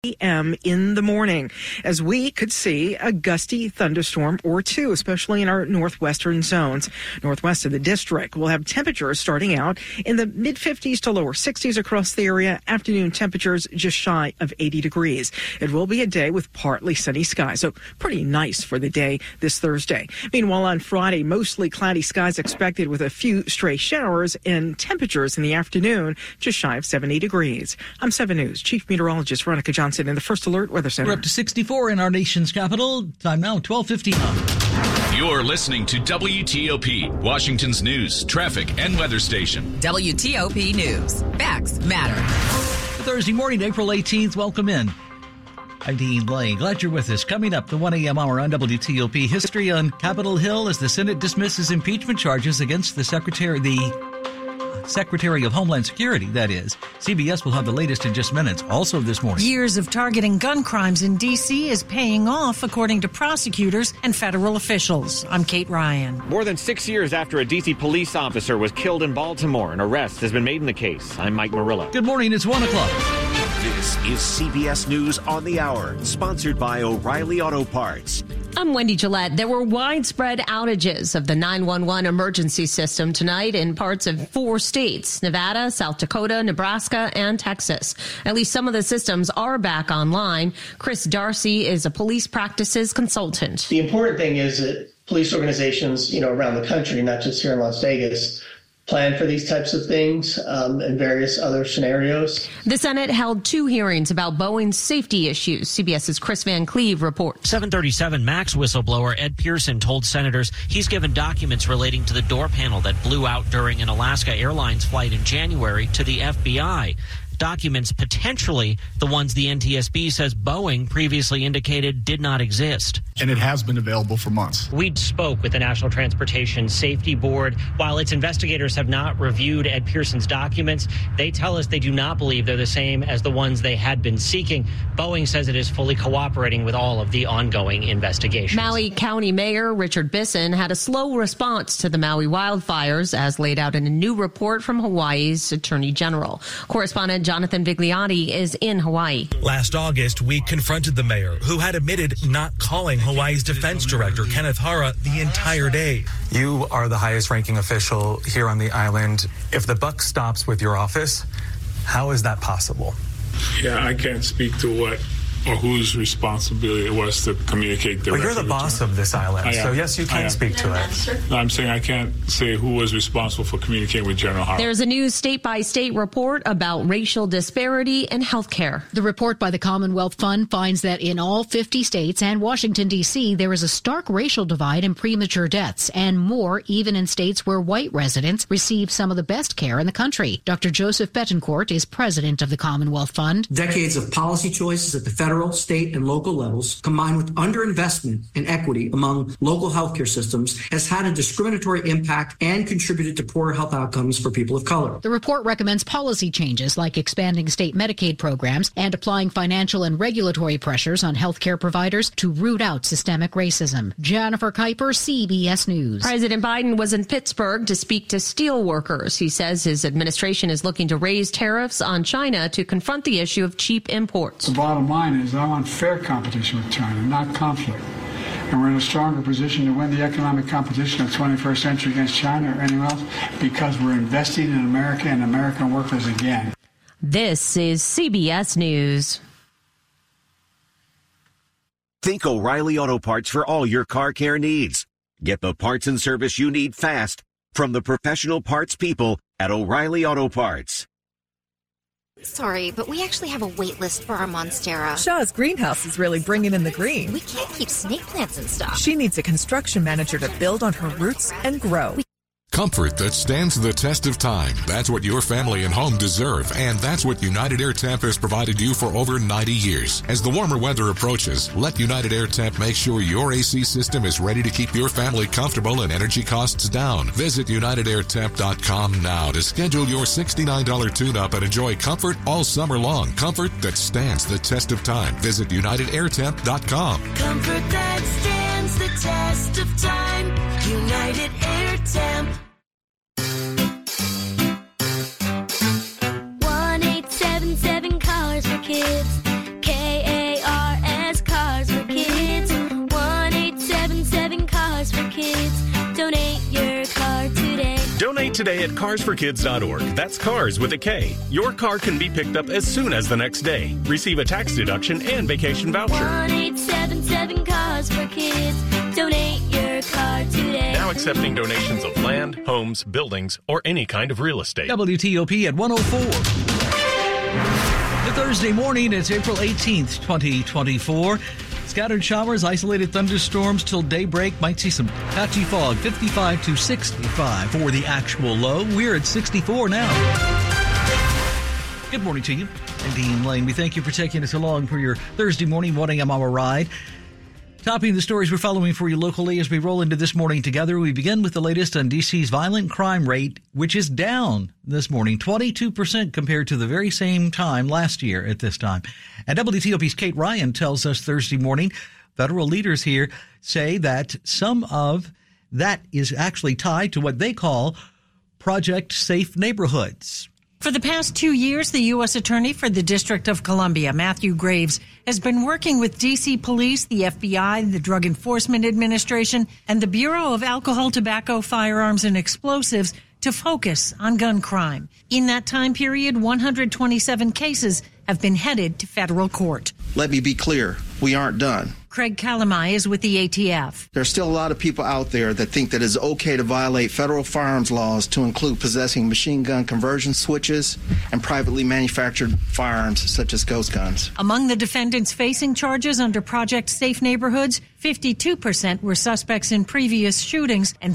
a.m. in the morning, as we could see a gusty thunderstorm or two, especially in our northwestern zones. Northwest of the district will have temperatures starting out in the mid-50s to lower 60s across the area. Afternoon temperatures just shy of 80 degrees. It will be a day with partly sunny skies, so pretty nice for the day this Thursday. Meanwhile, on Friday, mostly cloudy skies expected with a few stray showers and temperatures in the afternoon just shy of 70 degrees. I'm 7 News Chief Meteorologist Veronica Johnson in the First Alert Weather Center. We're up to 64 in our nation's capital. Time now, 12:50. You're listening to WTOP, Washington's news, traffic, and weather station. WTOP News. Facts matter. Thursday morning, April 18th. Welcome in. I'm Dean Lane. Glad you're with us. Coming up, the 1 a.m. hour on WTOP. History on Capitol Hill as the Senate dismisses impeachment charges against the Secretary of Homeland Security, that is. CBS will have the latest in just minutes. Also this morning, years of targeting gun crimes in D.C. is paying off, according to prosecutors and federal officials. I'm Kate Ryan. More than 6 years after a D.C. police officer was killed in Baltimore, an arrest has been made in the case. I'm Mike Murillo. Good morning. It's 1 o'clock. This is CBS News on the Hour, sponsored by O'Reilly Auto Parts. I'm Wendy Gillette. There were widespread outages of the 911 emergency system tonight in parts of 4 states, Nevada, South Dakota, Nebraska, and Texas. At least some of the systems are back online. Chris Darcy is a police practices consultant. The important thing is that police organizations, around the country, not just here in Las Vegas, plan for these types of things and various other scenarios. The Senate held 2 hearings about Boeing's safety issues. CBS's Chris Van Cleve reports. 737 MAX whistleblower Ed Pearson told senators he's given documents relating to the door panel that blew out during an Alaska Airlines flight in January to the FBI. Documents potentially the ones the NTSB says Boeing previously indicated did not exist. And it has been available for months. We spoke with the National Transportation Safety Board. While its investigators have not reviewed Ed Pearson's documents, they tell us they do not believe they're the same as the ones they had been seeking. Boeing says it is fully cooperating with all of the ongoing investigations. Maui County Mayor Richard Bisson had a slow response to the Maui wildfires, as laid out in a new report from Hawaii's Attorney General. Correspondent Jonathan Vigliotti is in Hawaii. Last August, we confronted the mayor, who had admitted not calling Hawaii's defense director, Kenneth Hara, the entire day. You are the highest-ranking official here on the island. If the buck stops with your office, how is that possible? Yeah, I can't speak to what or whose responsibility it was to communicate directly. Well, you're the boss of this island, so yes, you can speak to it. No, I'm saying I can't say who was responsible for communicating with General Hara. There's a new state-by-state report about racial disparity in healthcare. The report by the Commonwealth Fund finds that in all 50 states and Washington, D.C., there is a stark racial divide in premature deaths, and more even in states where white residents receive some of the best care in the country. Dr. Joseph Betancourt is president of the Commonwealth Fund. Decades of policy choices at the federal, state, and local levels, combined with underinvestment in equity among local healthcare systems, has had a discriminatory impact and contributed to poor health outcomes for people of color. The report recommends policy changes like expanding state Medicaid programs and applying financial and regulatory pressures on healthcare providers to root out systemic racism. Jennifer Kuiper, CBS News. President Biden was in Pittsburgh to speak to steel workers. He says his administration is looking to raise tariffs on China to confront the issue of cheap imports. The bottom line is I want fair competition with China, not conflict. And we're in a stronger position to win the economic competition of the 21st century against China or anyone else because we're investing in America and American workers again. This is CBS News. Think O'Reilly Auto Parts for all your car care needs. Get the parts and service you need fast from the professional parts people at O'Reilly Auto Parts. Sorry, but we actually have a wait list for our Monstera. Shaw's greenhouse is really bringing in the green. We can't keep snake plants in stock. She needs a construction manager to build on her roots and grow. Comfort that stands the test of time. That's what your family and home deserve, and that's what United Air Temp has provided you for over 90 years. As the warmer weather approaches, let United Air Temp make sure your AC system is ready to keep your family comfortable and energy costs down. Visit UnitedAirTemp.com now to schedule your $69 tune-up and enjoy comfort all summer long. Comfort that stands the test of time. Visit UnitedAirTemp.com. Comfort that stands the test of time. United Air Temp. 1-877 Cars for Kids. today at carsforkids.org. That's cars with a K. Your car can be picked up as soon as the next day. Receive a tax deduction and vacation voucher. 1-877-CARS-FOR-KIDS. Donate your car today. Now accepting donations of land, homes, buildings, or any kind of real estate. WTOP at 104. The Thursday morning, it's April 18th, 2024. Scattered showers, isolated thunderstorms till daybreak. Might see some patchy fog. 55 to 65 for the actual low. We're at 64 now. Good morning to you. I'm Dean Lane. We thank you for taking us along for your Thursday morning 1 a.m. hour ride. Topping the stories we're following for you locally as we roll into this morning together, we begin with the latest on D.C.'s violent crime rate, which is down this morning, 22% compared to the very same time last year at this time. And WTOP's Kate Ryan tells us Thursday morning, federal leaders here say that some of that is actually tied to what they call Project Safe Neighborhoods. For the past 2 years, the U.S. Attorney for the District of Columbia, Matthew Graves, has been working with D.C. Police, the FBI, the Drug Enforcement Administration, and the Bureau of Alcohol, Tobacco, Firearms, and Explosives to focus on gun crime. In that time period, 127 cases have been headed to federal court. Let me be clear, we aren't done. Craig Calamai is with the ATF. There's still a lot of people out there that think that it's okay to violate federal firearms laws to include possessing machine gun conversion switches and privately manufactured firearms such as ghost guns. Among the defendants facing charges under Project Safe Neighborhoods, 52% were suspects in previous shootings and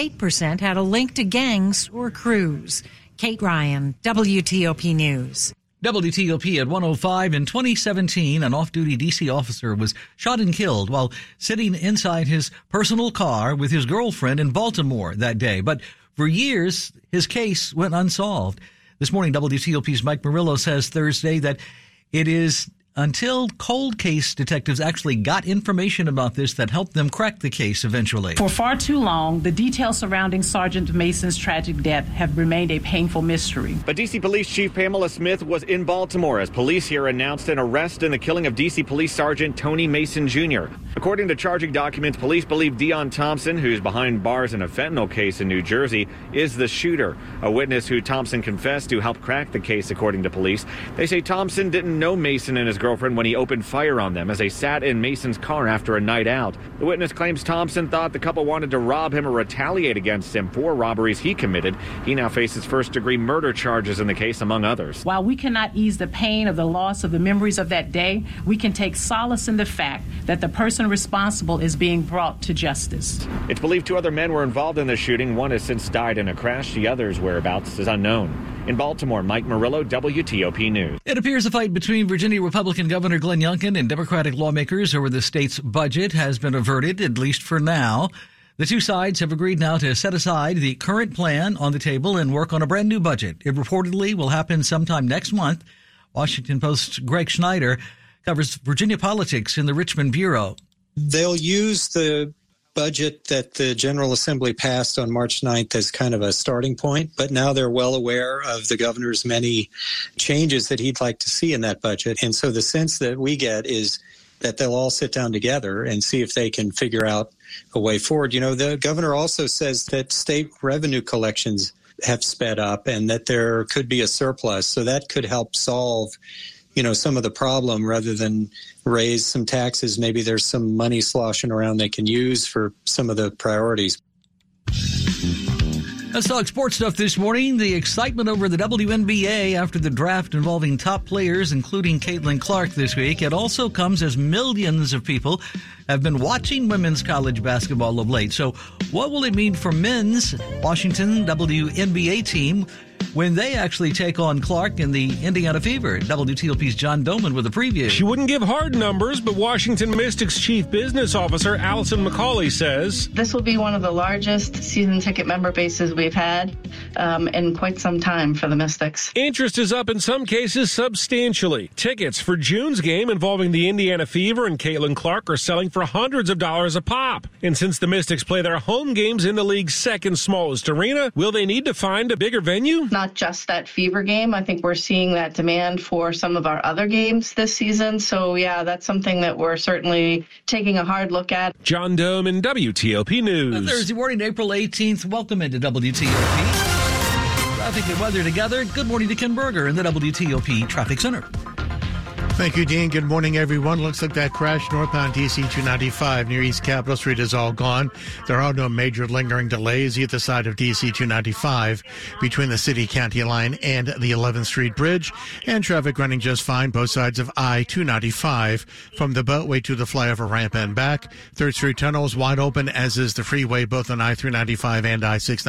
38% had a link to gangs or crews. Kate Ryan, WTOP News. WTOP at 105. In 2017, an off-duty D.C. officer was shot and killed while sitting inside his personal car with his girlfriend in Baltimore that day. But for years, his case went unsolved. This morning, WTOP's Mike Murillo says Thursday that it is until cold case detectives actually got information about this that helped them crack the case eventually. For far too long, the details surrounding Sergeant Mason's tragic death have remained a painful mystery. But D.C. Police Chief Pamela Smith was in Baltimore as police here announced an arrest in the killing of D.C. Police Sergeant Tony Mason Jr. According to charging documents, police believe Deon Thompson, who's behind bars in a fentanyl case in New Jersey, is the shooter. A witness who Thompson confessed to helped crack the case, according to police. They say Thompson didn't know Mason and his girlfriend when he opened fire on them as they sat in Mason's car after a night out. The witness claims Thompson thought the couple wanted to rob him or retaliate against him for robberies he committed. He now faces first-degree murder charges in the case, among others. While we cannot ease the pain of the loss of the memories of that day, we can take solace in the fact that the person responsible is being brought to justice. It's believed 2 other men were involved in the shooting. One has since died in a crash. The other's whereabouts is unknown. In Baltimore, Mike Murillo, WTOP News. It appears a fight between Virginia Republican Governor Glenn Youngkin and Democratic lawmakers over the state's budget has been averted, at least for now. The two sides have agreed now to set aside the current plan on the table and work on a brand new budget. It reportedly will happen sometime next month. Washington Post's Greg Schneider covers Virginia politics in the Richmond Bureau. They'll use the budget that the General Assembly passed on March 9th as kind of a starting point, but now they're well aware of the governor's many changes that he'd like to see in that budget. And so the sense that we get is that they'll all sit down together and see if they can figure out a way forward. You know, the governor also says that state revenue collections have sped up and that there could be a surplus. So that could help solve, you know, some of the problem rather than raise some taxes. Maybe there's some money sloshing around they can use for some of the priorities. Let's talk sports stuff this morning. The excitement over the WNBA after the draft involving top players, including Caitlin Clark this week. It also comes as millions of people have been watching women's college basketball of late. So what will it mean for men's Washington WNBA team when they actually take on Clark in the Indiana Fever? WTOP's John Doman with a preview. She wouldn't give hard numbers, but Washington Mystics Chief Business Officer Allison McCauley says this will be one of the largest season ticket member bases we've had in quite some time for the Mystics. Interest is up in some cases substantially. Tickets for June's game involving the Indiana Fever and Caitlin Clark are selling for hundreds of dollars a pop. And since the Mystics play their home games in the league's second smallest arena, will they need to find a bigger venue? Not just that Fever game. I think we're seeing that demand for some of our other games this season. So, yeah, that's something that we're certainly taking a hard look at. John Doman, WTOP News. Thursday morning, April 18th. Welcome into WTOP. Traffic and weather together. Good morning to Ken Berger in the WTOP Traffic Center. Thank you, Dean. Good morning, everyone. Looks like that crash northbound DC 295 near East Capitol Street is all gone. There are no major lingering delays either side of DC 295 between the city-county line and the 11th Street Bridge, and traffic running just fine both sides of I-295 from the Beltway to the flyover ramp and back. 3rd Street Tunnel is wide open, as is the freeway, both on I-395 and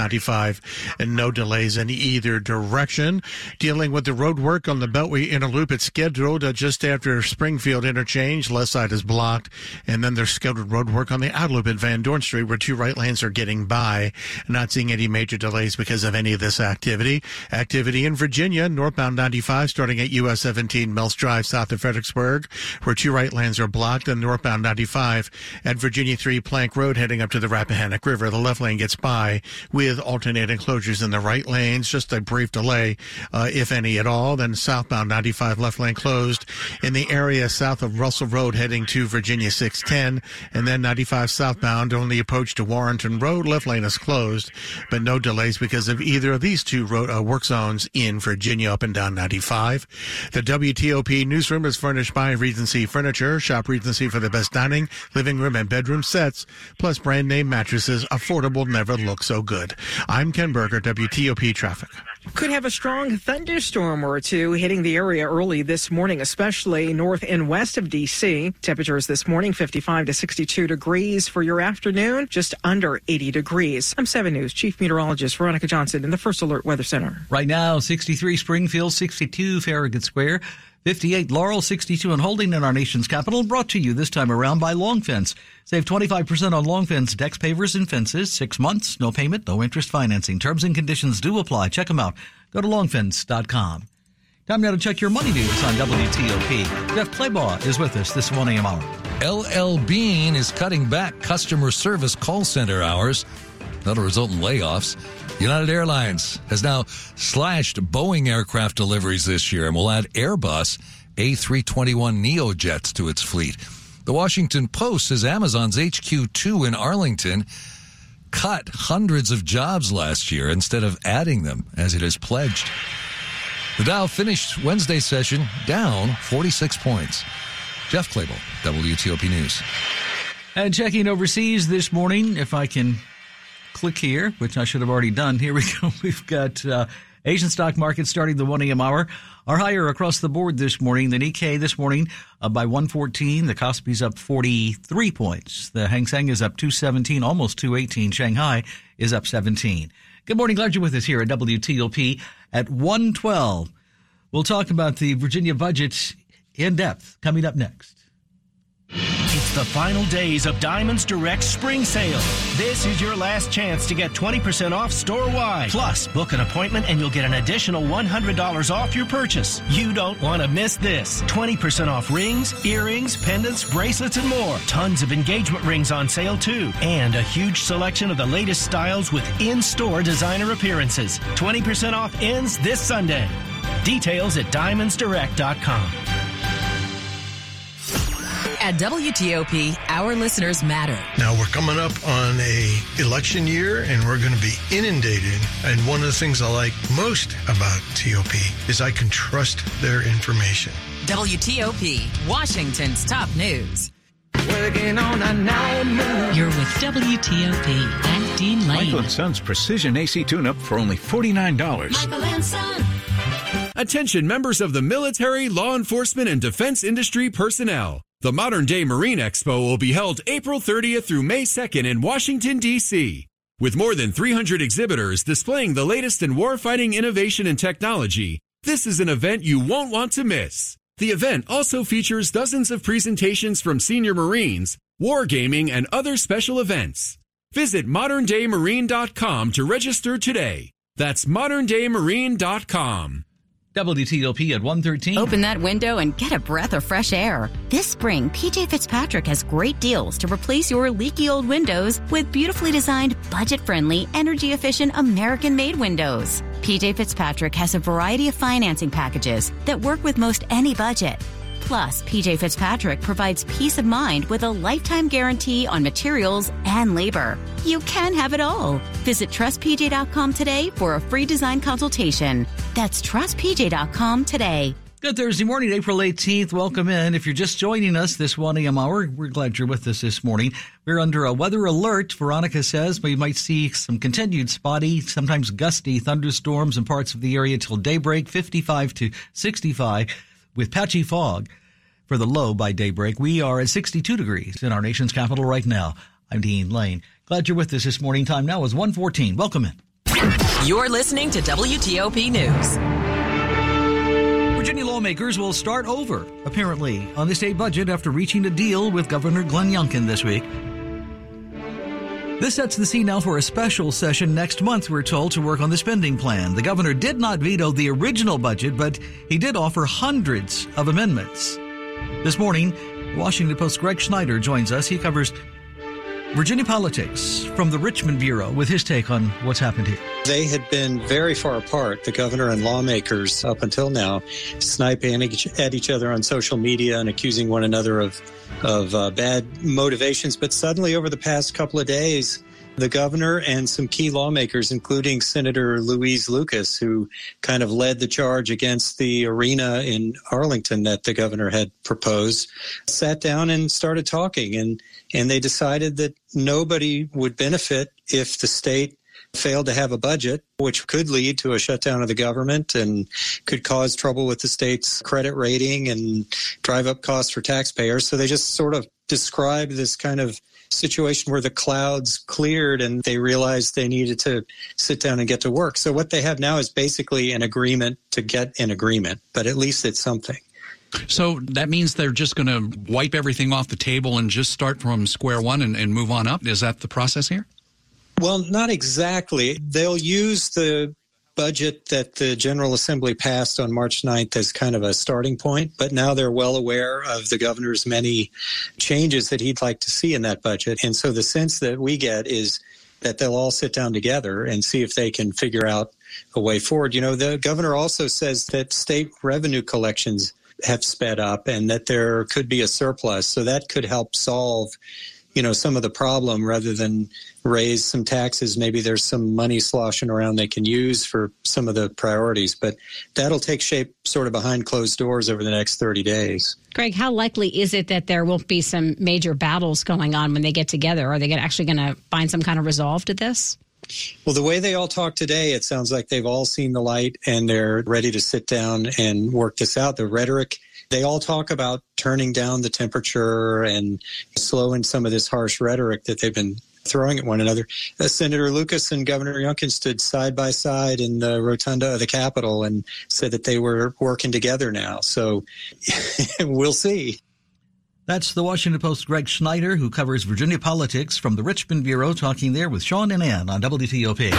I-695, and no delays in either direction. Dealing with the road work on the Beltway Inner Loop, it's scheduled just after Springfield interchange. Left side is blocked, and then there's scheduled road work on the outer loop at Van Dorn Street, where 2 right lanes are getting by. Not seeing any major delays because of any of this activity. Activity in Virginia, northbound 95 starting at US 17 Mills Drive south of Fredericksburg, where 2 right lanes are blocked, and northbound 95 at Virginia 3 Plank Road heading up to the Rappahannock River. The left lane gets by with alternating closures in the right lanes. Just a brief delay, if any at all. Then southbound 95 left lane closed in the area south of Russell Road heading to Virginia 610, and then 95 southbound on the approach to Warrenton Road. Left lane is closed, but no delays because of either of these 2 road work zones in Virginia up and down 95. The WTOP newsroom is furnished by Regency Furniture. Shop Regency for the best dining, living room, and bedroom sets, plus brand name mattresses. Affordable never look so good. I'm Ken Berger, WTOP Traffic. Could have a strong thunderstorm or 2 hitting the area early this morning, especially north and west of D.C. Temperatures this morning, 55 to 62 degrees. For your afternoon, just under 80 degrees. I'm 7 News Chief Meteorologist Veronica Johnson in the First Alert Weather Center. Right now, 63 Springfield, 62 Farragut Square, 58 Laurel, 62 in Holding in our nation's capital. Brought to you this time around by Long Fence. Save 25% on Long Fence decks, pavers, and fences. 6 months, no payment, no interest financing. Terms and conditions do apply. Check them out. Go to longfence.com. Time now to check your money news on WTOP. Jeff Claybaugh is with us this 1 a.m. hour. LL Bean is cutting back customer service call center hours. That'll result in layoffs. United Airlines has now slashed Boeing aircraft deliveries this year and will add Airbus A321neo jets to its fleet. The Washington Post says Amazon's HQ2 in Arlington cut hundreds of jobs last year instead of adding them, as it has pledged. The Dow finished Wednesday's session down 46 points. Jeff Claybaugh, WTOP News. And checking overseas this morning, if I can click here, which I should have already done. Here we go. We've got Asian stock markets starting the 1 a.m. hour are higher across the board this morning. The Nikkei this morning by 114. The Kospi's up 43 points. The Hang Seng is up 217, almost 218. Shanghai is up 17. Good morning. Glad you're with us here at WTOP at 112. We'll talk about the Virginia budget in depth coming up next. It's the final days of Diamonds Direct Spring Sale. This is your last chance to get 20% off store-wide. Plus, book an appointment and you'll get an additional $100 off your purchase. You don't want to miss this. 20% off rings, earrings, pendants, bracelets, and more. Tons of engagement rings on sale, too. And a huge selection of the latest styles with in-store designer appearances. 20% off ends this Sunday. Details at diamondsdirect.com. At WTOP, our listeners matter. Now, we're coming up on a election year, and we're going to be inundated. And one of the things I like most about TOP is I can trust their information. WTOP, Washington's top news. Working on a night. You're with WTOP and Dean Lane. Michael & Son's precision AC tune-up for only $49. Michael & Son. Attention members of the military, law enforcement, and defense industry personnel. The Modern Day Marine Expo will be held April 30th through May 2nd in Washington, D.C. With more than 300 exhibitors displaying the latest in warfighting innovation and technology, this is an event you won't want to miss. The event also features dozens of presentations from senior Marines, wargaming, and other special events. Visit moderndaymarine.com to register today. That's moderndaymarine.com. WTOP at 1:13. Open that window and get a breath of fresh air. This spring, PJ Fitzpatrick has great deals to replace your leaky old windows with beautifully designed, budget-friendly, energy-efficient American-made windows. PJ Fitzpatrick has a variety of financing packages that work with most any budget. Plus, PJ Fitzpatrick provides peace of mind with a lifetime guarantee on materials and labor. You can have it all. Visit TrustPJ.com today for a free design consultation. That's TrustPJ.com today. Good Thursday morning, April 18th. Welcome in. If you're just joining us this 1 a.m. hour, we're glad you're with us this morning. We're under a weather alert. Veronica says we might see some continued spotty, sometimes gusty thunderstorms in parts of the area till daybreak, 55 to 65, with patchy fog for the low by daybreak. We are at 62 degrees in our nation's capital right now. I'm Dean Lane. Glad you're with us this morning. Time now is 1:14. Welcome in. You're listening to WTOP News. Virginia lawmakers will start over, apparently, on the state budget after reaching a deal with Governor Glenn Youngkin this week. This sets the scene now for a special session next month, we're told, to work on the spending plan. The governor did not veto the original budget, but he did offer hundreds of amendments. This morning, Washington Post's Greg Schneider joins us. He covers Virginia politics from the Richmond Bureau with his take on what's happened here. They had been very far apart, the governor and lawmakers up until now, sniping at each other on social media and accusing one another of bad motivations. But suddenly over the past couple of days, the governor and some key lawmakers, including Senator Louise Lucas, who kind of led the charge against the arena in Arlington that the governor had proposed, sat down and started talking. And they decided that nobody would benefit if the state failed to have a budget, which could lead to a shutdown of the government and could cause trouble with the state's credit rating and drive up costs for taxpayers. So they just sort of described this kind of situation where the clouds cleared and they realized they needed to sit down and get to work. So what they have now is basically an agreement to get an agreement, but at least it's something. So that means they're just going to wipe everything off the table and just start from square one and move on up? Is that the process here? Well, not exactly. They'll use the budget that the General Assembly passed on March 9th as kind of a starting point, but now they're well aware of the governor's many changes that he'd like to see in that budget. And so the sense that we get is that they'll all sit down together and see if they can figure out a way forward. You know, the governor also says that state revenue collections have sped up and that there could be a surplus. So that could help solve, you know, some of the problem rather than raise some taxes. Maybe there's some money sloshing around they can use for some of the priorities, but that'll take shape sort of behind closed doors over the next 30 days. Greg, how likely is it that there won't be some major battles going on when they get together? Are they actually going to find some kind of resolve to this? Well, the way they all talk today, it sounds like they've all seen the light and they're ready to sit down and work this out. The rhetoric, they all talk about turning down the temperature and slowing some of this harsh rhetoric that they've been throwing at one another. Senator Lucas and Governor Youngkin stood side by side in the rotunda of the Capitol and said that they were working together now. So we'll see. That's the Washington Post's Greg Schneider, who covers Virginia politics from the Richmond Bureau, talking there with Sean and Ann on WTOP.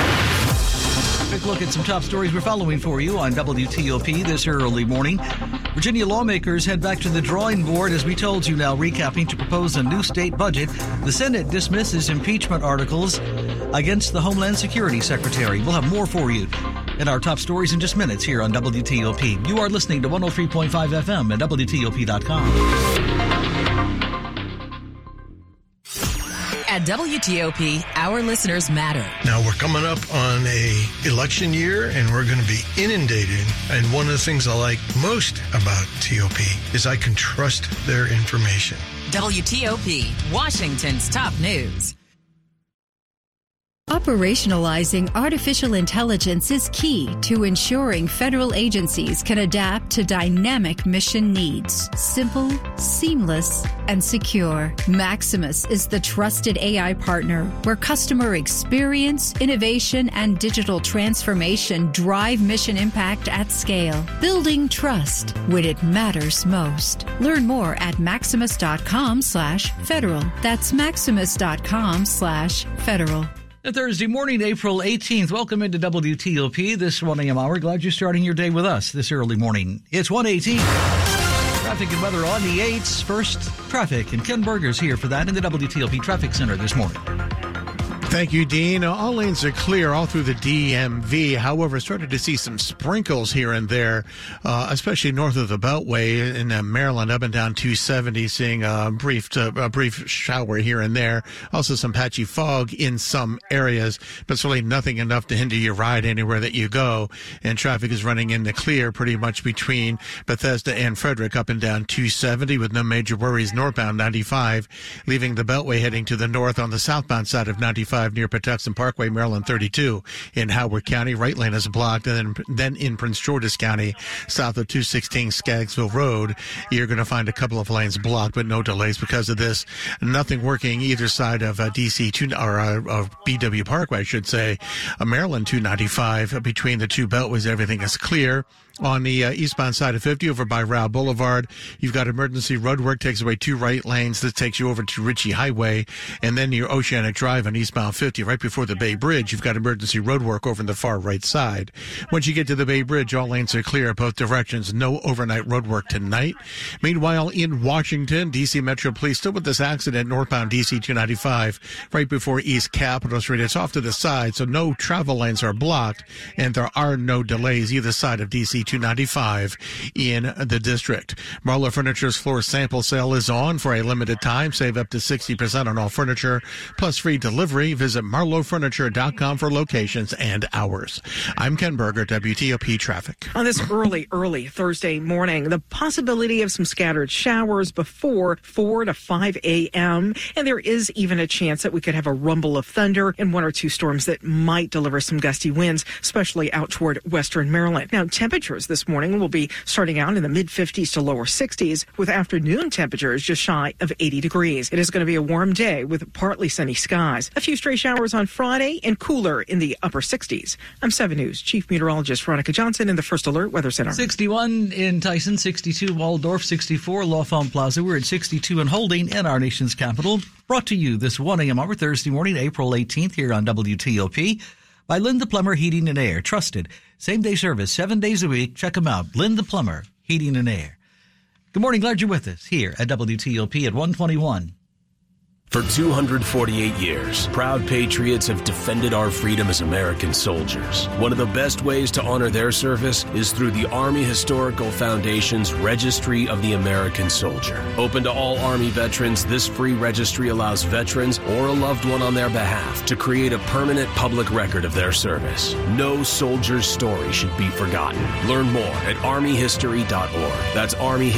Quick look at some top stories we're following for you on WTOP this early morning. Virginia lawmakers head back to the drawing board, as we told you now, recapping to propose a new state budget. The Senate dismisses impeachment articles against the Homeland Security Secretary. We'll have more for you in our top stories in just minutes here on WTOP. You are listening to 103.5 FM at WTOP.com. At WTOP, our listeners matter. Now we're coming up on a election year and we're going to be inundated. And one of the things I like most about TOP is I can trust their information. WTOP, Washington's top news. Operationalizing artificial intelligence is key to ensuring federal agencies can adapt to dynamic mission needs. Simple, seamless, and secure. Maximus is the trusted AI partner where customer experience, innovation, and digital transformation drive mission impact at scale. Building trust when it matters most. Learn more at maximus.com/federal. That's maximus.com/federal. Thursday morning, April 18th. Welcome into WTOP this 1 a.m. hour. Glad you're starting your day with us this early morning. It's 1:18. Traffic and weather on the 8s. First, traffic. And Ken Berger's here for that in the WTOP Traffic Center this morning. Thank you, Dean. All lanes are clear all through the DMV. However, started to see some sprinkles here and there, especially north of the Beltway in Maryland, up and down 270, seeing a brief shower here and there. Also some patchy fog in some areas, but it's really nothing enough to hinder your ride anywhere that you go. And traffic is running in the clear pretty much between Bethesda and Frederick, up and down 270, with no major worries northbound 95, leaving the Beltway heading to the north on the southbound side of 95 near Patuxent Parkway, Maryland 32. In Howard County, right lane is blocked, and then in Prince George's County, south of 216 Skaggsville Road, you're going to find a couple of lanes blocked, but no delays because of this. Nothing working either side of BW Parkway, I should say. Maryland 295 between the two beltways, everything is clear. On the eastbound side of 50 over by Rao Boulevard, you've got emergency road work, takes away two right lanes. This takes you over to Ritchie Highway, and then near Oceanic Drive on eastbound 50, right before the Bay Bridge, you've got emergency road work over on the far right side. Once you get to the Bay Bridge, all lanes are clear both directions. No overnight road work tonight. Meanwhile, in Washington, D.C. Metro Police still with this accident northbound D.C. 295 right before East Capitol Street. It's off to the side, so no travel lanes are blocked, and there are no delays either side of D.C. 295 in the district. Marlowe Furniture's floor sample sale is on for a limited time. Save up to 60% on all furniture, plus free delivery. Visit marlowefurniture.com for locations and hours. I'm Ken Berger, WTOP Traffic. On this early Thursday morning, the possibility of some scattered showers before 4 to 5 a.m., and there is even a chance that we could have a rumble of thunder and one or two storms that might deliver some gusty winds, especially out toward western Maryland. Now, temperatures this morning will be starting out in the mid-50s to lower 60s, with afternoon temperatures just shy of 80 degrees. It is going to be a warm day with partly sunny skies. A few stray showers on Friday and cooler in the upper 60s. I'm 7 News Chief Meteorologist Veronica Johnson in the First Alert Weather Center. 61 in Tyson, 62 Waldorf, 64 L'Enfant Plaza. We're at 62 and holding in our nation's capital. Brought to you this 1 a.m. hour Thursday morning, April 18th, here on WTOP. By Linda Plummer Heating and Air. Trusted. Same-day service, 7 days a week. Check them out. Linda Plummer Heating and Air. Good morning. Glad you're with us here at WTOP at 121. For 248 years, proud patriots have defended our freedom as American soldiers. One of the best ways to honor their service is through the Army Historical Foundation's Registry of the American Soldier. Open to all Army veterans, this free registry allows veterans or a loved one on their behalf to create a permanent public record of their service. No soldier's story should be forgotten. Learn more at armyhistory.org. That's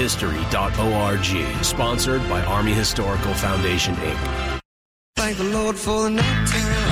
armyhistory.org. Sponsored by Army Historical Foundation, Inc. Thank the Lord for the night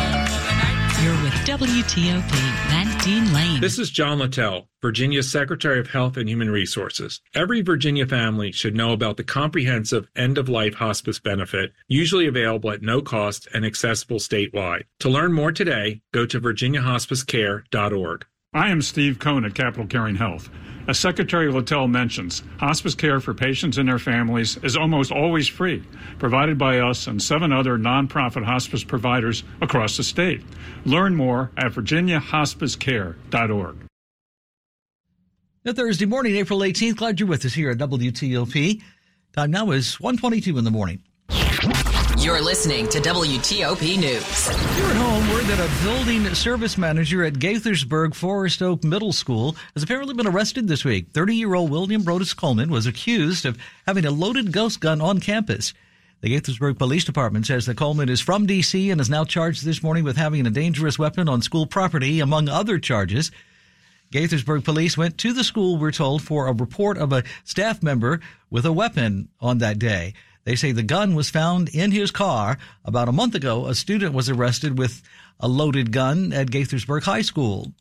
time. You're with WTOP and Dean Lane. This is John Littell, Virginia's Secretary of Health and Human Resources. Every Virginia family should know about the comprehensive end-of-life hospice benefit, usually available at no cost and accessible statewide. To learn more today, go to virginiahospicecare.org. I am Steve Cohn at Capital Caring Health. As Secretary Littell mentions, hospice care for patients and their families is almost always free, provided by us and 7 other nonprofit hospice providers across the state. Learn more at virginiahospicecare.org. Now, Thursday morning, April 18th. Glad you're with us here at WTOP. Time now is 1:22 in the morning. You're listening to WTOP News. Here at home, word that a building service manager at Gaithersburg Forest Oak Middle School has apparently been arrested this week. 30-year-old William Brodus Coleman was accused of having a loaded ghost gun on campus. The Gaithersburg Police Department says that Coleman is from D.C. and is now charged this morning with having a dangerous weapon on school property, among other charges. Gaithersburg police went to the school, we're told, for a report of a staff member with a weapon on that day. They say the gun was found in his car. About a month ago, a student was arrested with a loaded gun at Gaithersburg High School.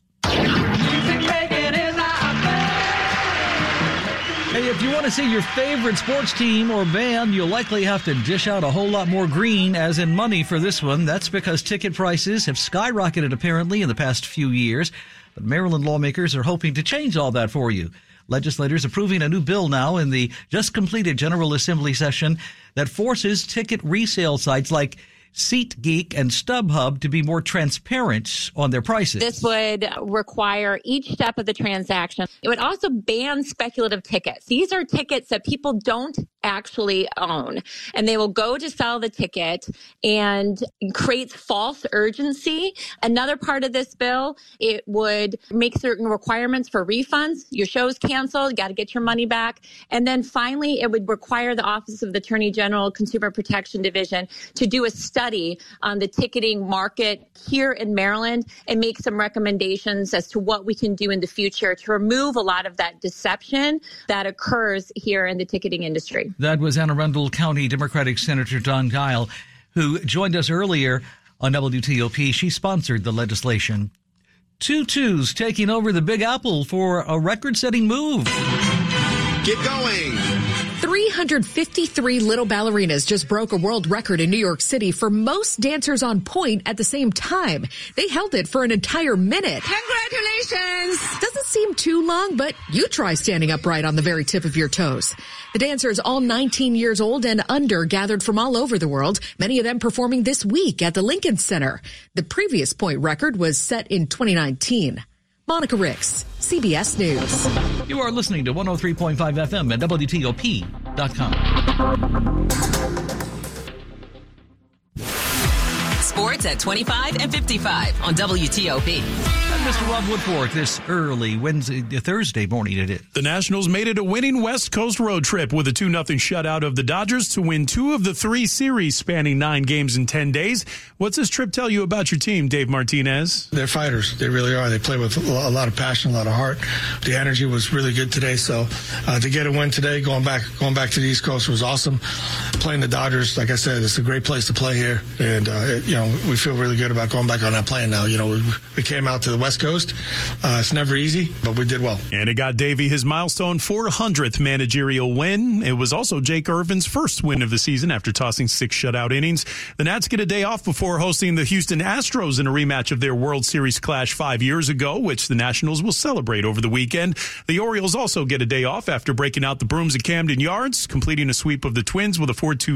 Hey, if you want to see your favorite sports team or band, you'll likely have to dish out a whole lot more green, as in money, for this one. That's because ticket prices have skyrocketed, apparently, in the past few years. But Maryland lawmakers are hoping to change all that for you. Legislators approving a new bill now in the just completed General Assembly session that forces ticket resale sites like SeatGeek and StubHub to be more transparent on their prices. This would require each step of the transaction. It would also ban speculative tickets. These are tickets that people don't actually own. And they will go to sell the ticket and creates false urgency. Another part of this bill, it would make certain requirements for refunds. Your show's canceled, you got to get your money back. And then finally, it would require the Office of the Attorney General Consumer Protection Division to do a study on the ticketing market here in Maryland and make some recommendations as to what we can do in the future to remove a lot of that deception that occurs here in the ticketing industry. That was Anne Arundel County Democratic Senator Don Guile, who joined us earlier on WTOP. She sponsored the legislation. Tutus taking over the Big Apple for a record-setting move. Get going. 353 little ballerinas just broke a world record in New York City for most dancers on point at the same time. They held it for an entire minute. Congratulations! Doesn't seem too long, but you try standing upright on the very tip of your toes. The dancers, all 19 years old and under, gathered from all over the world, many of them performing this week at the Lincoln Center. The previous point record was set in 2019. Monica Ricks, CBS News. You are listening to 103.5 FM at WTOP.com. Sports at 25 and 55 on WTOP. And Mr. Rob Woodfork this early Thursday morning it is. The Nationals made it a winning West Coast road trip with a 2-0 shutout of the Dodgers to win 2 of the 3 series spanning 9 games in 10 days. What's this trip tell you about your team, Dave Martinez? They're fighters. They really are. They play with a lot of passion, a lot of heart. The energy was really good today. So to get a win today, going back to the East Coast was awesome. Playing the Dodgers, like I said, it's a great place to play here. And, we feel really good about going back on that plane now. We came out to the West Coast. It's never easy, but we did well. And it got Davey his milestone 400th managerial win. It was also Jake Irvin's first win of the season after tossing 6 shutout innings. The Nats get a day off before hosting the Houston Astros in a rematch of their World Series clash 5 years ago, which the Nationals will celebrate over the weekend. The Orioles also get a day off after breaking out the brooms at Camden Yards, completing a sweep of the Twins with a 4-2